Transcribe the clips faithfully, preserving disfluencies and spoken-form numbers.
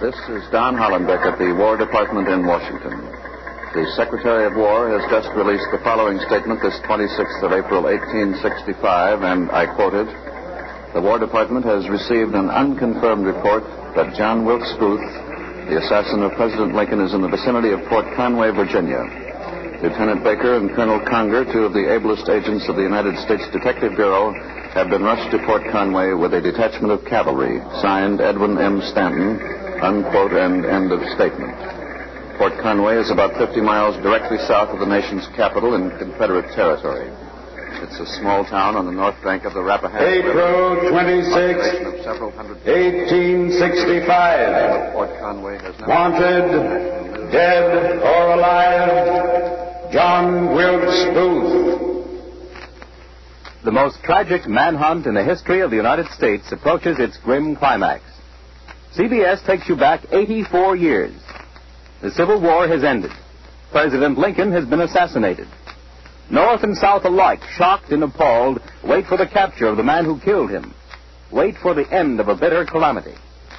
This is Don Hollenbeck at the War Department in Washington. The Secretary of War has just released the following statement this twenty-sixth of April, eighteen sixty-five, and I quote it. The War Department has received an unconfirmed report that John Wilkes Booth, the assassin of President Lincoln, is in the vicinity of Port Conway, Virginia. Lieutenant Baker and Colonel Conger, two of the ablest agents of the United States Detective Bureau, have been rushed to Port Conway with a detachment of cavalry, signed Edwin M. Stanton, unquote, and end of statement. Port Conway is about fifty miles directly south of the nation's capital in Confederate territory. It's a small town on the north bank of the Rappahannock April twenty-sixth, eighteen sixty-five. Port Conway has now wanted, dead or alive, John Wilkes Booth. The most tragic manhunt in the history of the United States approaches its grim climax. C B S takes you back eighty-four years. The Civil War has ended. President Lincoln has been assassinated. North and South alike, shocked and appalled, wait for the capture of the man who killed him. Wait for the end of a bitter calamity.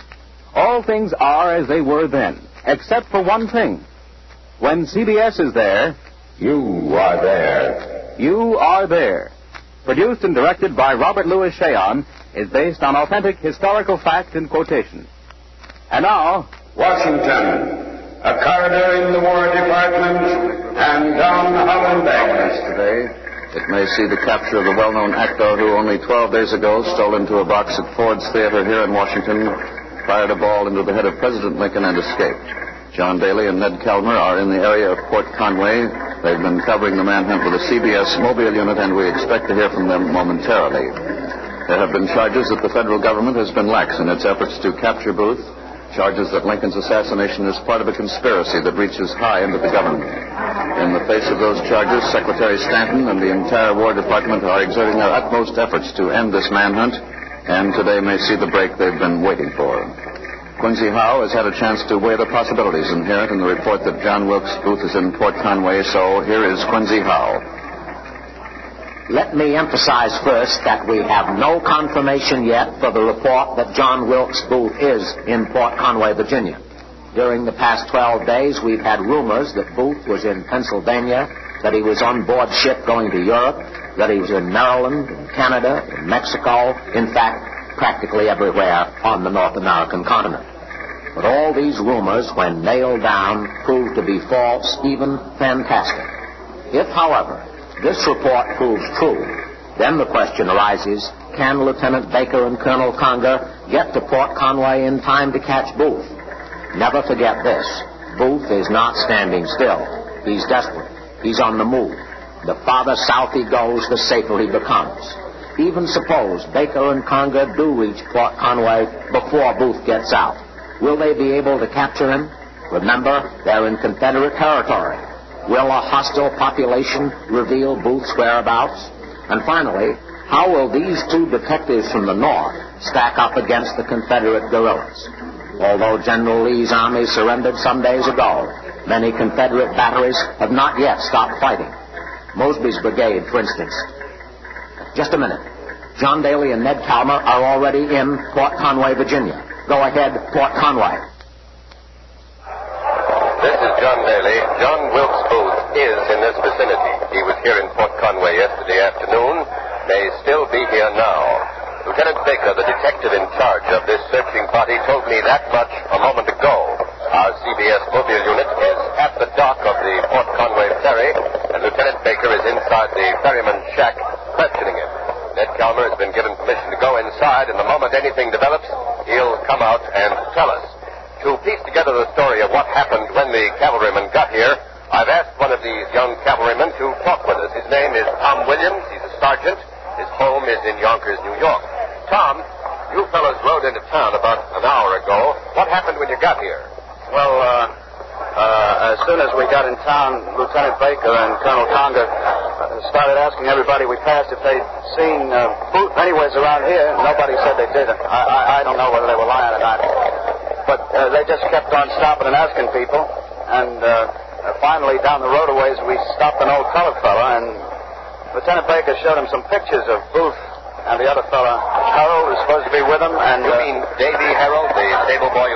All things are as they were then, except for one thing. When C B S is there, you are there. You are there. Produced and directed by Robert Louis Cheon, is based on authentic historical fact and quotation. And now, Washington, a corridor in the War Department, and Don Hollenbeck. Today, it may see the capture of the well-known actor who only twelve days ago stole into a box at Ford's Theater here in Washington, fired a ball into the head of President Lincoln, and escaped. John Daly and Ned Calmer are in the area of Port Conway. They've been covering the manhunt with a C B S mobile unit, and we expect to hear from them momentarily. There have been charges that the federal government has been lax in its efforts to capture Booth, charges that Lincoln's assassination is part of a conspiracy that reaches high into the government. In the face of those charges, Secretary Stanton and the entire War Department are exerting their utmost efforts to end this manhunt, and today may see the break they've been waiting for. Quincy Howe has had a chance to weigh the possibilities inherent in the report that John Wilkes Booth is in Port Conway, so here is Quincy Howe. Let me emphasize first that we have no confirmation yet for the report that John Wilkes Booth is in Port Conway, Virginia. During the past twelve days, we've had rumors that Booth was in Pennsylvania, that he was on board ship going to Europe, that he was in Maryland, in Canada, in Mexico, in fact, practically everywhere on the North American continent. But all these rumors, when nailed down, proved to be false, even fantastic. If, however, this report proves true, then the question arises, can Lieutenant Baker and Colonel Conger get to Port Conway in time to catch Booth? Never forget this. Booth is not standing still. He's desperate. He's on the move. The farther south he goes, the safer he becomes. Even suppose Baker and Conger do reach Port Conway before Booth gets out. Will they be able to capture him? Remember, they're in Confederate territory. Will a hostile population reveal Booth's whereabouts? And finally, how will these two detectives from the north stack up against the Confederate guerrillas? Although General Lee's army surrendered some days ago, many Confederate batteries have not yet stopped fighting. Mosby's brigade, for instance. Just a minute. John Daly and Ned Calmer are already in Port Conway, Virginia. Go ahead, Port Conway. This is John Daly. John Wilkes Booth is in this vicinity. He was here in Port Conway yesterday afternoon. May still be here now. Lieutenant Baker, the detective in charge of this searching party, told me that much a moment ago. Our C B S mobile unit is at the dock of the Port Conway ferry, and Lieutenant Baker is inside the ferryman's shack questioning him. Ned Calmer has been given permission to go inside, and the moment anything develops, he'll come out and tell us. To piece together the story of what happened when the cavalryman got here, I've asked one of these young cavalrymen to talk with us. His name is Tom Williams. He's a sergeant. His home is in Yonkers, New York. Tom, you fellows rode into town about an hour ago. What happened when you got here? Well, uh, uh, as soon as we got in town, Lieutenant Baker and Colonel Conger started asking everybody we passed if they'd seen uh, Booth anywheres around here. Nobody said they did. I, I, I don't know whether they were lying or not. But uh, they just kept on stopping and asking people. And uh, finally, down the road a ways, we stopped an old colored fella, and Lieutenant Baker showed him some pictures of Booth and the other fella, Harold, is supposed to be with him. And you uh, mean Davy Harold, the stable boy who helped Booth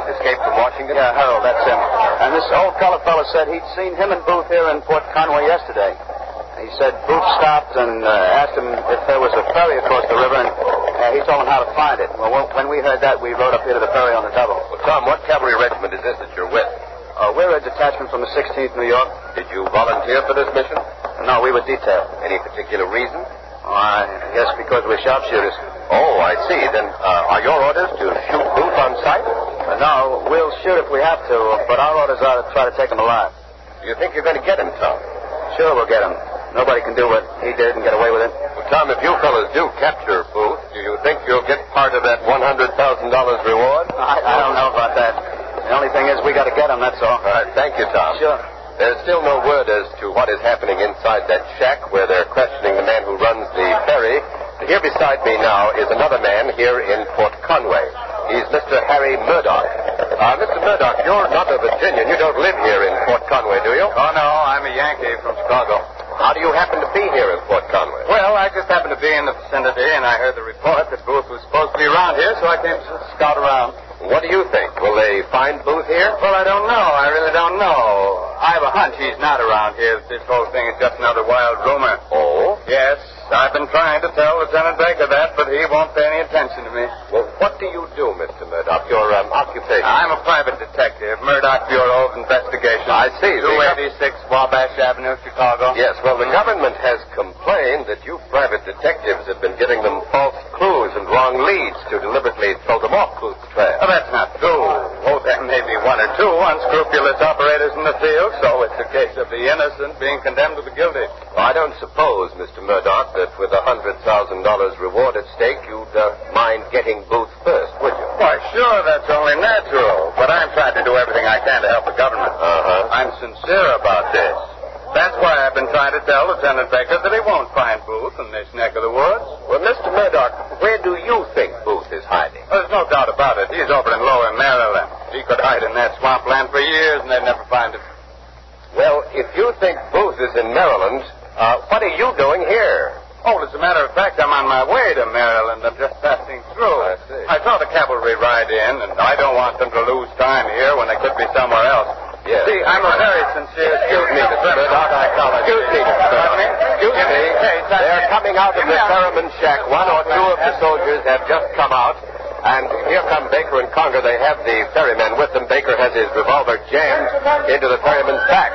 Booth escaped from Washington? Yeah, Harold, that's him. And this old color fellow said he'd seen him and Booth here in Port Conway yesterday. He said Booth stopped and uh, asked him if there was a ferry across the river, and uh, he told him how to find it. Well, when we heard that, we rode up here to the ferry on the double. Well, Tom, what cavalry regiment is this that you're with? Uh, we're a detachment from the sixteenth New York. Did you volunteer for this mission? No, we were detailed. Any particular reason? Oh, I guess because we're sharpshooters. Oh, I see. Then uh, are your orders to shoot Booth on sight? Uh, no, we'll shoot if we have to, but our orders are to try to take him alive. Do you think you're going to get him, Tom? Sure, we'll get him. Nobody can do what he did and get away with it. Well, Tom, if you fellas do capture Booth, do you think you'll get part of that one hundred thousand dollars reward? I, I don't know about that. The only thing is we got to get him, that's all. All right, thank you, Tom. Sure. There's still no word as to what is happening inside that shack where they're questioning the man who runs the ferry. Here beside me now is another man here in Port Conway. He's Mister Harry Murdoch. Uh, Mister Murdoch, you're not a Virginian. You don't live here in Port Conway, do you? Oh, no, I'm a Yankee from Chicago. How do you happen to be here in Port Conway? Well, I just happened to be in the vicinity, and I heard the report that Booth was supposed to be around here, so I came to scout around. What do you think? Will they find Booth here? Well, I don't know. I really don't know. I have a hunch he's not around here. This whole thing is just another wild rumor. Oh? Yes, I've been trying to tell Lieutenant Baker that, but he won't pay any attention to me. Well, what do you do, Mister Murdoch? Your um, occupation? I'm a private detective, Murdoch Bureau of Investigation. I see. two eighty-six Wabash Avenue, Chicago. Yes, well, the government has complained that you private detectives have been giving them false clues and wrong leads to deliberately throw them off Booth's trail. Well, that's not true. Oh, there may be one or two unscrupulous operators in the field, so it's a case of the innocent being condemned to the guilty. Well, I don't suppose, Mister Murdoch, that with a hundred thousand dollars reward at stake, you'd uh, mind getting Booth first, would you? Why, sure, that's only natural. But I'm trying to do everything I can to help the government. Uh-huh. I'm sincere about this. That's why I've been trying to tell Lieutenant Baker that he won't find Booth in this neck of the woods. Well, Mister Murdoch, where do you think Booth is hiding? Well, there's no doubt about it. He's over in Lower Maryland. He could hide in that swampland for years, and they'd never find him. Well, if you think Booth is in Maryland, uh, what are you doing here? Oh, as a matter of fact, I'm on my way to Maryland. I'm just passing through. I see. I saw the cavalry ride in, and I don't want them to lose time here when they could be somewhere else. Yes. See, I'm a very sincere Excuse me, Mister Murdoch. Excuse me, Mister Pardon me? Murdoch. Excuse me. Hey, that's- They're coming out of the Ferryman shack. One or two of the soldiers have just come out. And here come Baker and Conger. They have the ferryman with them. Baker has his revolver jammed into the ferryman's back.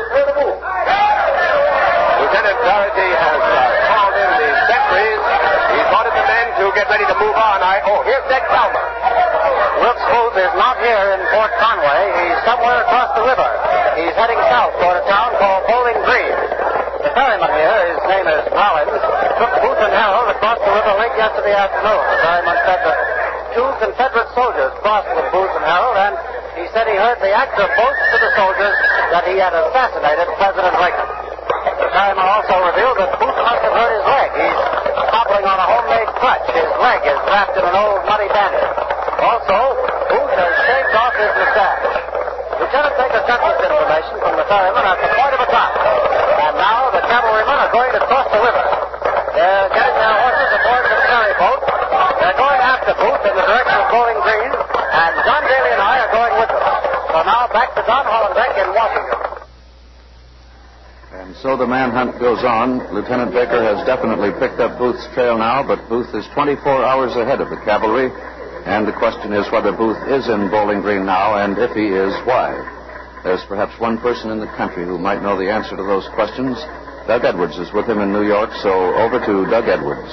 Lieutenant Doherty has uh, called in the sentries. He's ordered the men to get ready to move on. I oh, here's Ned Calmer. Wilkes Booth is not here in Port Conway. He's somewhere across the river. He's heading south toward a town called Bowling Green. The ferryman here, his name is Rollins, took Booth and Harold across the river late yesterday afternoon. The ferryman said that two Confederate soldiers crossed with Booth and Harold, and he said he heard the actor boast to the soldiers that he had assassinated President Lincoln. The ferryman also revealed that Booth must have hurt his leg. He's hobbling on a homemade crutch. His leg is wrapped in an old muddy bandage. Also, Booth has shaved off his mustache. Lieutenant Baker got this information from the ferryman at the point of attack. And now the cavalrymen are going to cross the river. They're getting their horses aboard the ferry boat. They're going after Booth in the direction of Bowling Green, and John Daly and I are going with them. So now back to Don Hollenbeck in Washington. And so the manhunt goes on. Lieutenant Baker has definitely picked up Booth's trail now, but Booth is twenty-four hours ahead of the cavalry. And the question is whether Booth is in Bowling Green now, and if he is, why? There's perhaps one person in the country who might know the answer to those questions. Doug Edwards is with him in New York, so over to Doug Edwards.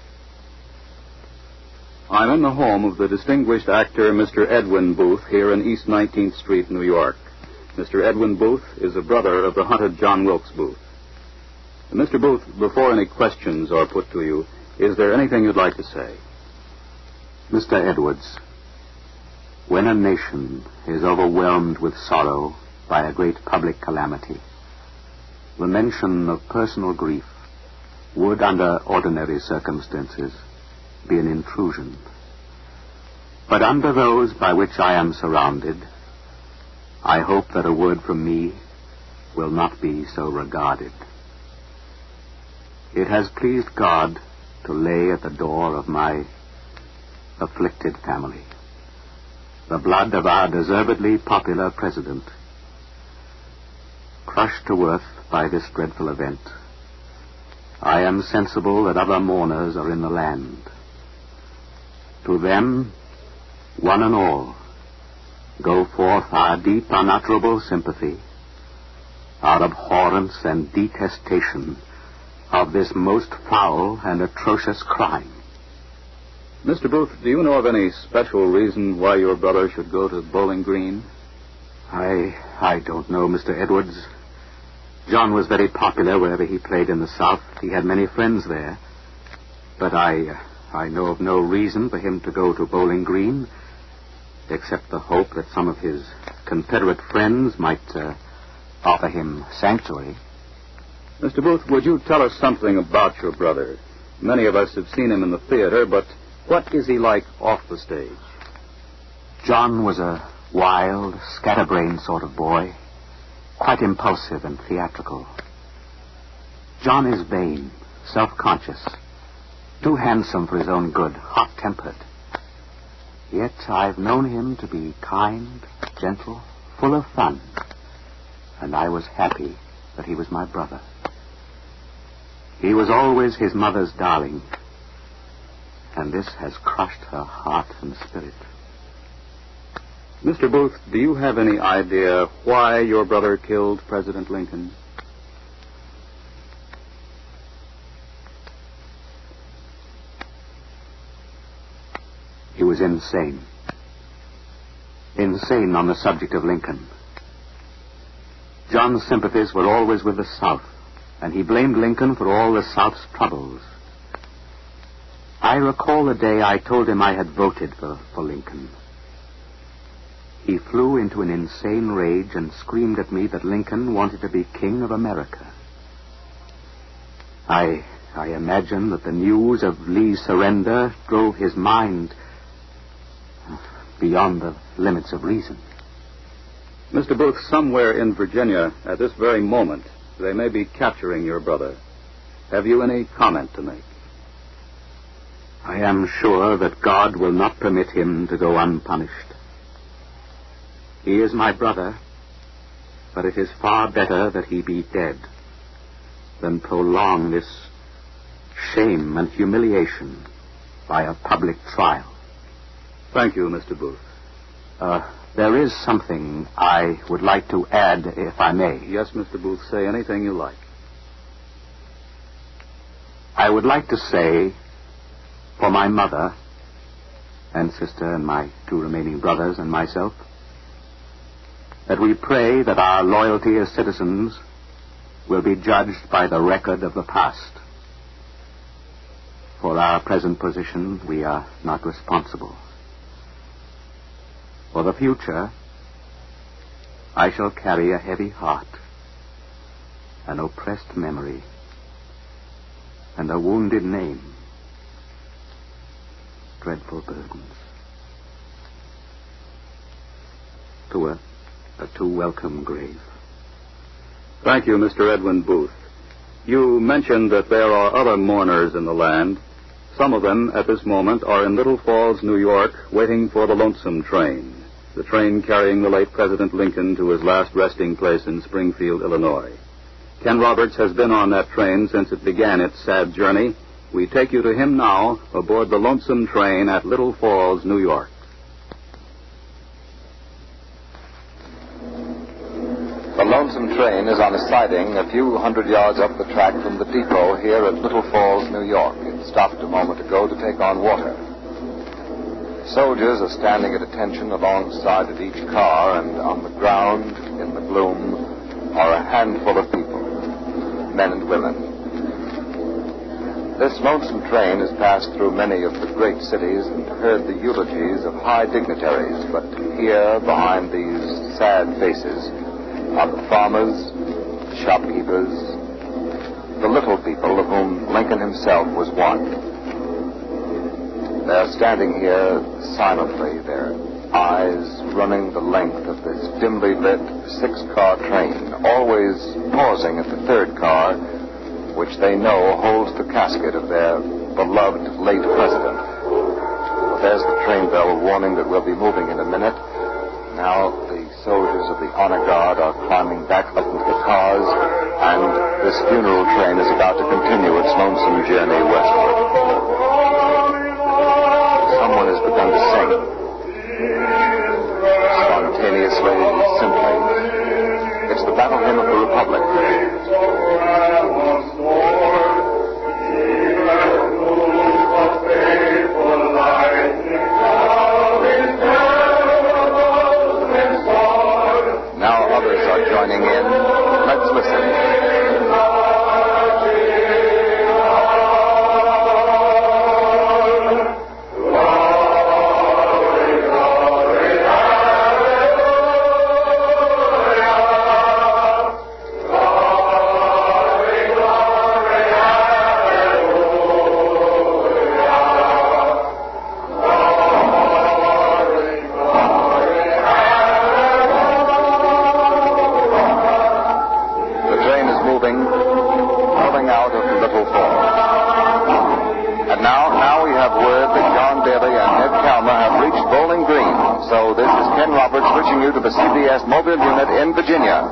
I'm in the home of the distinguished actor, Mister Edwin Booth, here in East nineteenth Street, New York. Mister Edwin Booth is a brother of the hunted John Wilkes Booth. Mister Booth, before any questions are put to you, is there anything you'd like to say? Mister Edwards, when a nation is overwhelmed with sorrow by a great public calamity, the mention of personal grief would, under ordinary circumstances, be an intrusion. But under those by which I am surrounded, I hope that a word from me will not be so regarded. It has pleased God to lay at the door of my afflicted family the blood of our deservedly popular president. Crushed to earth by this dreadful event, I am sensible that other mourners are in the land. To them, one and all, go forth our deep, unutterable sympathy, our abhorrence and detestation of this most foul and atrocious crime. Mister Booth, do you know of any special reason why your brother should go to Bowling Green? I I don't know, Mister Edwards. John was very popular wherever he played in the South. He had many friends there. But I, I know of no reason for him to go to Bowling Green, except the hope that some of his Confederate friends might uh, offer him sanctuary. Mister Booth, would you tell us something about your brother? Many of us have seen him in the theater, but what is he like off the stage? John was a wild, scatterbrained sort of boy, quite impulsive and theatrical. John is vain, self-conscious, too handsome for his own good, hot-tempered. Yet I've known him to be kind, gentle, full of fun, and I was happy that he was my brother. He was always his mother's darling, and this has crushed her heart and spirit. Mister Booth, do you have any idea why your brother killed President Lincoln? He was insane. Insane on the subject of Lincoln. John's sympathies were always with the South, and he blamed Lincoln for all the South's troubles. I recall the day I told him I had voted for, for Lincoln. He flew into an insane rage and screamed at me that Lincoln wanted to be king of America. I, I imagine that the news of Lee's surrender drove his mind beyond the limits of reason. Mister Booth, somewhere in Virginia, at this very moment, they may be capturing your brother. Have you any comment to make? I am sure that God will not permit him to go unpunished. He is my brother, but it is far better that he be dead than prolong this shame and humiliation by a public trial. Thank you, Mister Booth. Uh, there is something I would like to add, if I may. Yes, Mister Booth, say anything you like. I would like to say, for my mother and sister and my two remaining brothers and myself, that we pray that our loyalty as citizens will be judged by the record of the past. For our present position, we are not responsible. For the future, I shall carry a heavy heart, an oppressed memory, and a wounded name. Dreadful burdens. To a A too welcome grave. Thank you, Mister Edwin Booth. You mentioned that there are other mourners in the land. Some of them, at this moment, are in Little Falls, New York, waiting for the Lonesome Train, the train carrying the late President Lincoln to his last resting place in Springfield, Illinois. Ken Roberts has been on that train since it began its sad journey. We take you to him now aboard the Lonesome Train at Little Falls, New York. The Lonesome Train is on a siding a few hundred yards up the track from the depot here at Little Falls, New York. It stopped a moment ago to take on water. Soldiers are standing at attention alongside of each car, and on the ground, in the gloom, are a handful of people, men and women. This Lonesome Train has passed through many of the great cities and heard the eulogies of high dignitaries, but here, behind these sad faces, are the farmers, the shopkeepers, the little people of whom Lincoln himself was one. They're standing here silently, their eyes running the length of this dimly lit six-car train, always pausing at the third car, which they know holds the casket of their beloved late president. The there's the train bell warning that we'll be moving in a minute. Now the soldiers of the honor guard are climbing back up into the cars, and this funeral train is about to continue its lonesome journey westward. Someone has begun to sing. Spontaneously, simply. It's the battle hymn of the Republic. Now others are joining in. Let's listen. The C B S mobile unit in Virginia.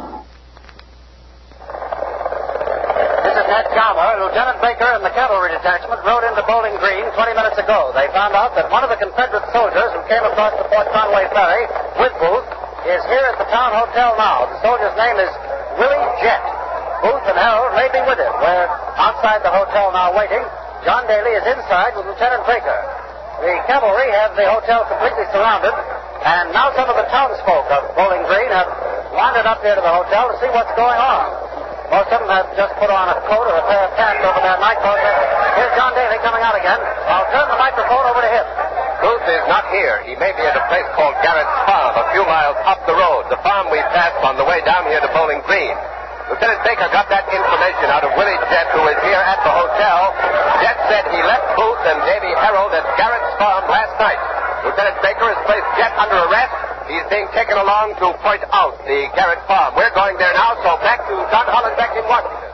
This is Ned Calmer. Lieutenant Baker and the cavalry detachment rode into Bowling Green twenty minutes ago. They found out that one of the Confederate soldiers who came across the Port Conway ferry with Booth is here at the town hotel now. The soldier's name is Willie Jett. Booth and Harold may be with him. We're outside the hotel now waiting. John Daly is inside with Lieutenant Baker. The cavalry have the hotel completely surrounded. And now some of the townsfolk of Bowling Green have wandered up here to the hotel to see what's going on. Most of them have just put on a coat or a pair of pants over their nightcoats. Here's John Daly coming out again. I'll turn the microphone over to him. Booth is not here. He may be at a place called Garrett's Farm, a few miles up the road. The farm we passed on the way down here to Bowling Green. Lieutenant Baker got that information out of Willie Jett, who is here at the hotel. Jett said he left Booth and Davy Harold at Garrett's Farm last night. Lieutenant Baker has placed Jett under arrest. He's being taken along to point out the Garrett Farm. We're going there now, so back to Don Hollenbeck in Washington.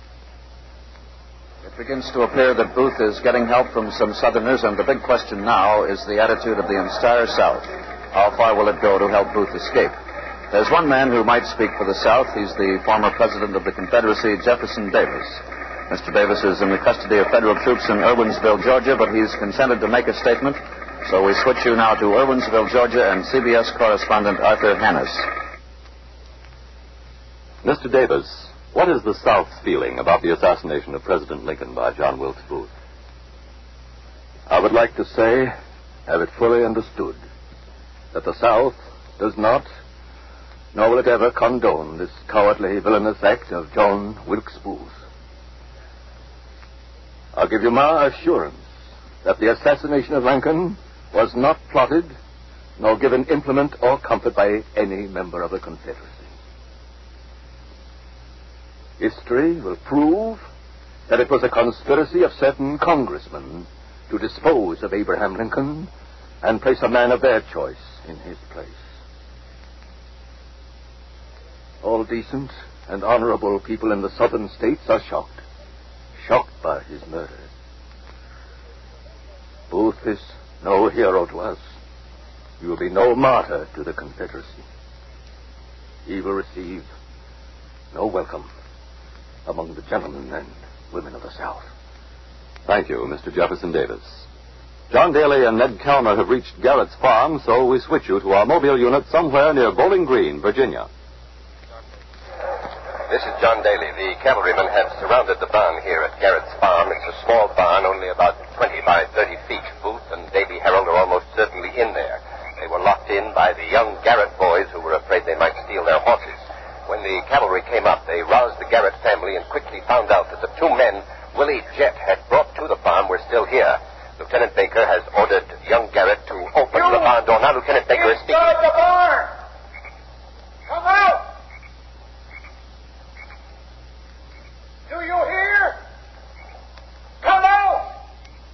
It begins to appear that Booth is getting help from some Southerners, and the big question now is the attitude of the entire South. How far will it go to help Booth escape? There's one man who might speak for the South. He's the former president of the Confederacy, Jefferson Davis. Mister Davis is in the custody of federal troops in Irwinsville, Georgia, but he's consented to make a statement. So we switch you now to Irwinsville, Georgia, and C B S correspondent Arthur Hannes. Mister Davis, what is the South's feeling about the assassination of President Lincoln by John Wilkes Booth? I would like to say, have it fully understood, that the South does not, nor will it ever condone this cowardly, villainous act of John Wilkes Booth. I'll give you my assurance that the assassination of Lincoln was not plotted, nor given implement or comfort by any member of the Confederacy. History will prove that it was a conspiracy of certain congressmen to dispose of Abraham Lincoln and place a man of their choice in his place. All decent and honorable people in the southern states are shocked, shocked by his murder. Booth is no hero to us. He will be no martyr to the Confederacy. He will receive no welcome among the gentlemen and women of the South. Thank you, Mister Jefferson Davis. John Daly and Ned Calmer have reached Garrett's Farm, so we switch you to our mobile unit somewhere near Bowling Green, Virginia. This is John Daly. The cavalrymen have surrounded the barn here at Garrett's Farm. It's a small barn, only about twenty by thirty feet. Booth and Davy Harold are almost certainly in there. They were locked in by the young Garrett boys who were afraid they might steal their horses. When the cavalry came up, they roused the Garrett family and quickly found out that the two men Willie Jett had brought to the farm were still here. Lieutenant Baker has ordered young Garrett to open you the barn door. Now Lieutenant Baker is speaking. Inside the barn! Come out! Do you hear? Come out!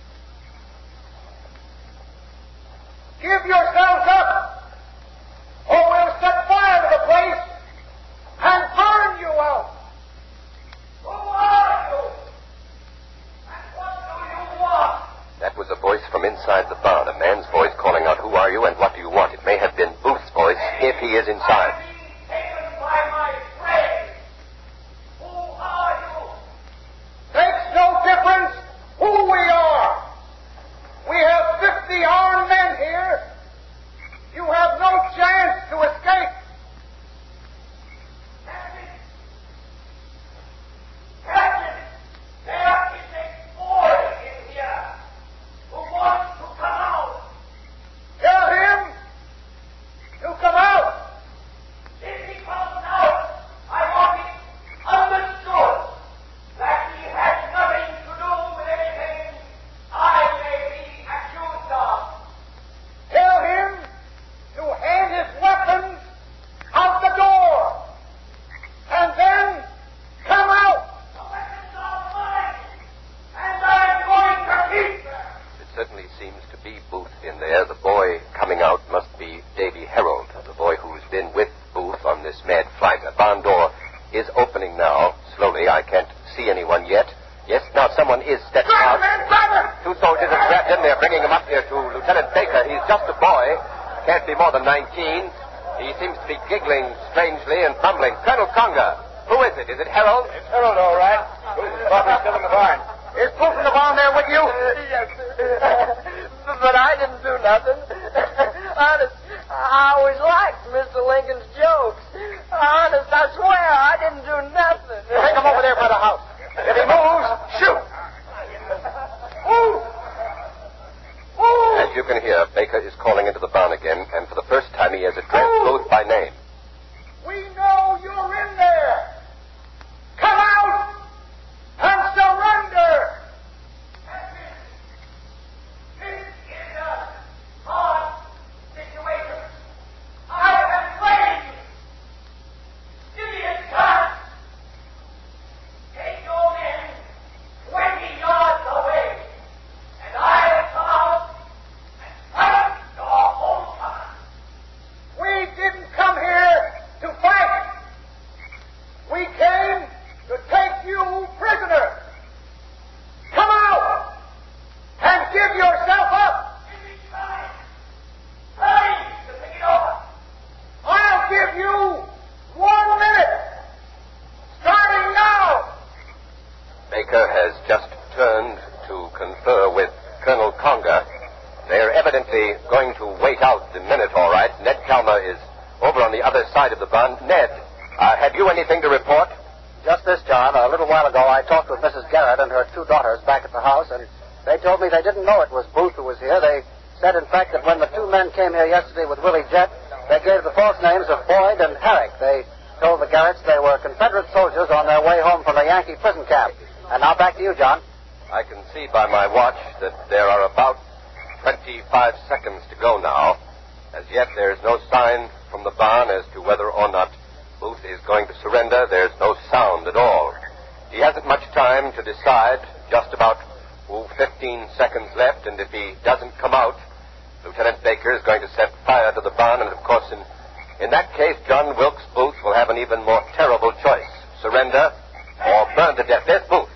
Give yourselves up, or we'll set fire to the place and burn you out. Who are you? And what do you want? That was a voice from inside the barn, a man's voice. Can't be more than nineteen. He seems to be giggling strangely and fumbling. Colonel Conger, who is it? Is it Harold? It's Harold, all right. Bobby's still in the barn. Is Poof in the barn there with you? Yes, but I didn't do nothing. Honest, I always liked Mister Lincoln's jokes. Honest, I swear I didn't do nothing. Take him over there by the house. If he moves, shoot. Move! As you can hear, Baker is calling into the barn again, and for the first time he has addressed Booth by name. We know you're in there. Come out and surrender. This is a hard situation. I have been waiting. Give me a chance. Take your men twenty yards away, and I'll come out and fight your whole time. We didn't come here to fight. We came to take you prisoner. Come out and give yourself up. Give me time. Time to think it over. I'll give you one minute. Starting now. Baker has just turned to confer with Colonel Conger. They're evidently going to wait out the minute, all right. Ned Calmer is over on the other side of the barn. Ned, uh, have you anything to report? Just this, John. A little while ago, I talked with Missus Garrett and her two daughters back at the house, and they told me they didn't know it was Booth who was here. They said, in fact, that when the two men came here yesterday with Willie Jett, they gave the false names of Boyd and Herrick. They told the Garretts they were Confederate soldiers on their way home from a Yankee prison camp. And now back to you, John. I can see by my watch that there are about twenty-five seconds to go now. As yet, there is no sign from the barn as to whether or not Booth is going to surrender. There's no sound at all. He hasn't much time to decide. Just about oh, fifteen seconds left, and if he doesn't come out, Lieutenant Baker is going to set fire to the barn, and of course, in, in that case, John Wilkes Booth will have an even more terrible choice. Surrender or burn to death. There's Booth.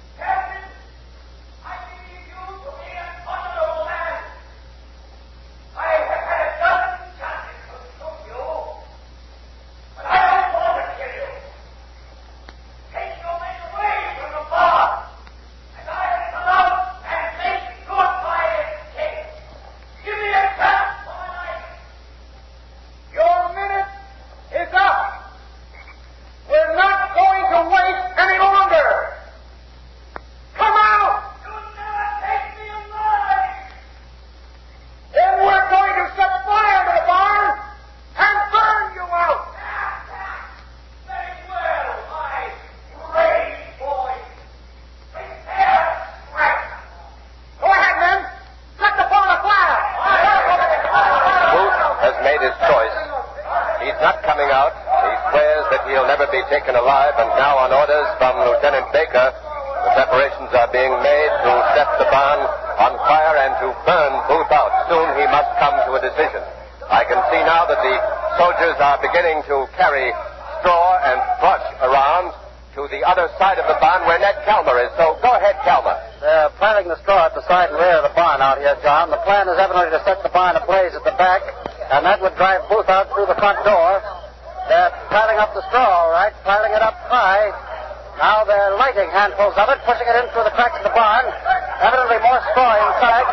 Taken alive, and now on orders from Lieutenant Baker, the preparations are being made to set the barn on fire and to burn Booth out. Soon he must come to a decision. I can see now that the soldiers are beginning to carry straw and brush around to the other side of the barn where Ned Calmer is. So go ahead, Calmer. They're planting the straw at the side and rear of the barn out here, John. The plan is evidently to set the barn ablaze at the back, and that would drive Booth out through the front door. They're piling up the straw, all right, piling it up high. Now they're lighting handfuls of it, pushing it in through the cracks of the barn. Evidently more straw inside.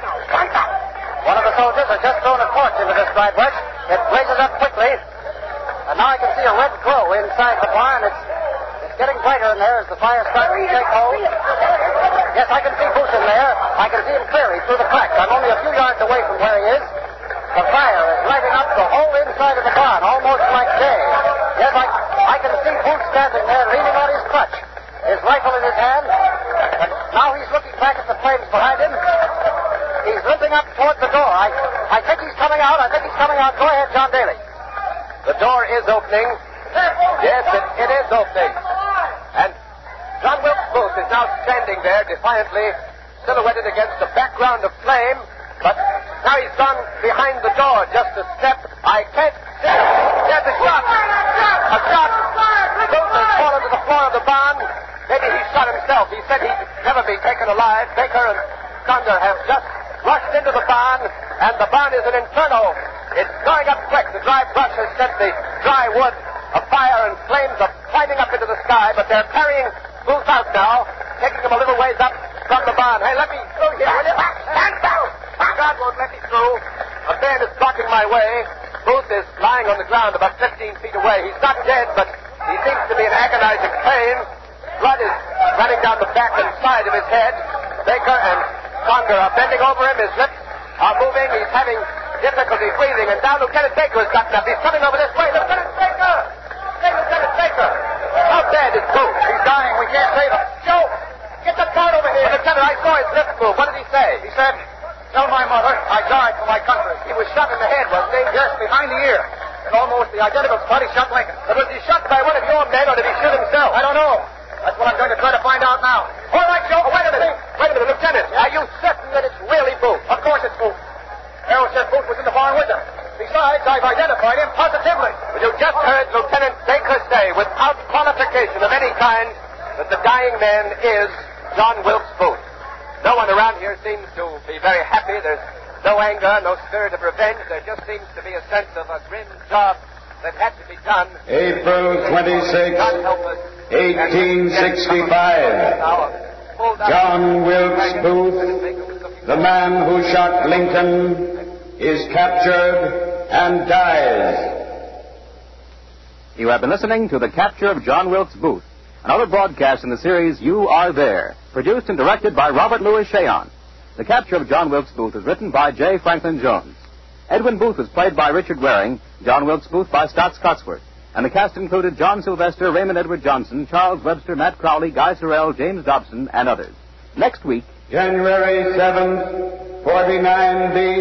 One of the soldiers has just thrown a torch into this dry brush. It blazes up quickly. And now I can see a red glow inside the barn. It's, it's getting brighter in there as the fire starts to take hold. Yes, I can see Booth in there. I can see him clearly through the cracks. I'm only a few yards away from where he is. The fire is lighting up the whole inside of the barn, almost like day. Yes, I, I can see Booth standing there, leaning on his crutch, his rifle in his hand, and now he's looking back at the flames behind him. He's limping up toward the door. I, I think he's coming out. I think he's coming out. Go ahead, John Daly. The door is opening. Yes, it, it is opening. And John Wilkes Booth is now standing there defiantly, silhouetted against a background of flame. But now he's gone behind the door just a step. I can't see. There's a shot. A shot. Booth has fallen to the floor of the barn. Maybe he shot himself. He said he'd never be taken alive. Baker and Conger have just rushed into the barn, and the barn is an inferno. It's going up quick. The dry brush has sent the dry wood afire, and flames are climbing up into the sky, but they're carrying Booth out now, taking him a little ways up from the barn. Hey, let me through here, will you? Stand down! God won't let me through. A man is blocking my way. Booth is lying on the ground about fifteen feet away. He's not dead, but he seems to be in agonizing pain. Blood is running down the back and side of his head. Baker and Conger are bending over him. His lips are moving. He's having difficulty breathing. And now Lieutenant Baker has gotten up. He's coming over this way. Lieutenant Baker! Hey, Lieutenant Baker! How bad is Booth? He's dying. We can't save him. Joe! Get the cart over here. Lieutenant, I saw his lips move. What did he say? He said, "Tell my mother I died for my country." He was shot in the head, wasn't he? Yes, behind the ear. And almost the identical spot he shot Lincoln. But was he shot by one of your men, or did he shoot himself? I don't know. That's what I'm going to try to find out now. All right, Joe. Oh, wait a minute. Wait a minute, Lieutenant. Are you certain that it's really Booth? Of course it's Booth. Harold said Booth was in the barn with them. Besides, I've identified him positively. But you just heard Lieutenant Baker say, without qualification of any kind, that the dying man is John Wilkes Booth. No one around here seems to be very happy. There's no anger, no spirit of revenge. There just seems to be a sense of a grim job that had to be done. April twenty-sixth, eighteen sixty-five. John Wilkes Booth, the man who shot Lincoln, is captured and dies. You have been listening to The Capture of John Wilkes Booth, another broadcast in the series You Are There, produced and directed by Robert Louis Cheon. The Capture of John Wilkes Booth is written by J. Franklin Jones. Edwin Booth was played by Richard Waring, John Wilkes Booth by Scott Scotsworth, and the cast included John Sylvester, Raymond Edward Johnson, Charles Webster, Matt Crowley, Guy Sorrell, James Dobson, and others. Next week, January seventh, forty-nine B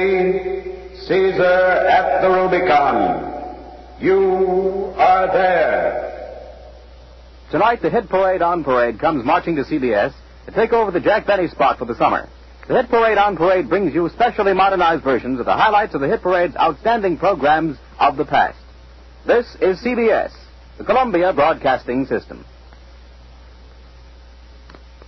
C, Caesar at the Rubicon. You are there. Tonight, the Hit Parade on Parade comes marching to C B S to take over the Jack Benny spot for the summer. The Hit Parade on Parade brings you specially modernized versions of the highlights of the Hit Parade's outstanding programs of the past. This is C B S, the Columbia Broadcasting System.